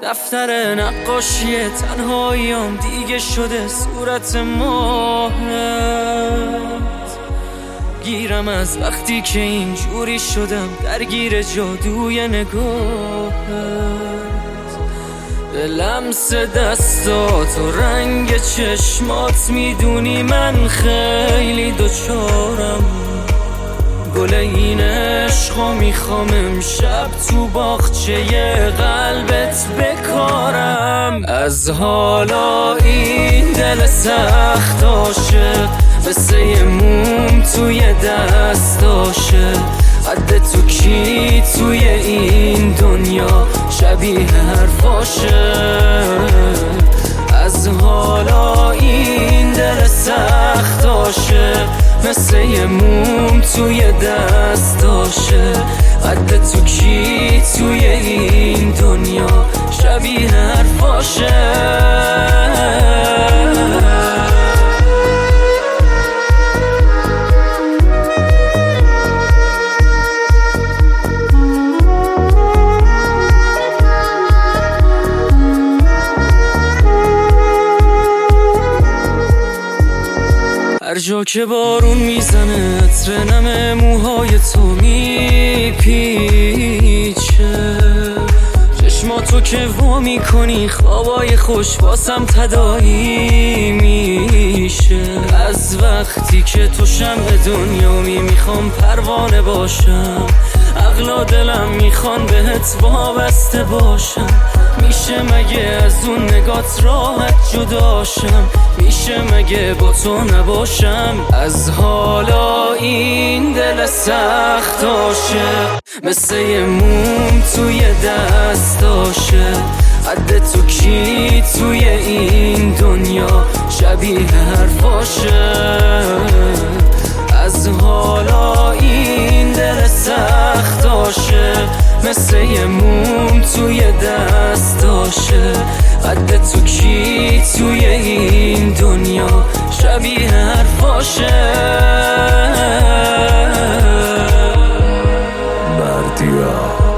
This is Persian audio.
دفتر نقاشی تنهاییام دیگه شده صورت ماهت. گیرم از وقتی که اینجوری شدم درگیر جادوی نگاهت. به لمس دستات و رنگ چشمات میدونی من خیلی دوچارم. گل این عشقا میخوام امشب تو باغچه قلبت بکارم. از حالا این دل سخت عاشق مثل یه موم توی دستاشه. قد تو کی توی این دنیا شبیه حرفاشه. از حالا این دل سخت عاشق مثل یه موم توی دستاشه. قد تو کی توی این دنیا شبیه حرفاشه. هر جا که بارون میزنه عطر نم موهای تو میپیچه. چشماتو که وا میکنی خوابای خوش واسم تداعی میشه. از وقتی که تو شمع دنیامی میخوام پروانه باشم. عقل و دلم میخوان بهت وابسته باشم. میشه مگه از اون نگات راحت جداشم؟ میشه مگه با تو نباشم؟ از حالا این دل سخت عاشق مثل یه موم توی دستاشه. قد تو کی توی این دنیا شبیه حرفاشه. از حالا این دل سخت عاشق مثل یه موم توی دستاشه. قد تو کی توی این دنیا شبیه حرفاشه. بردیا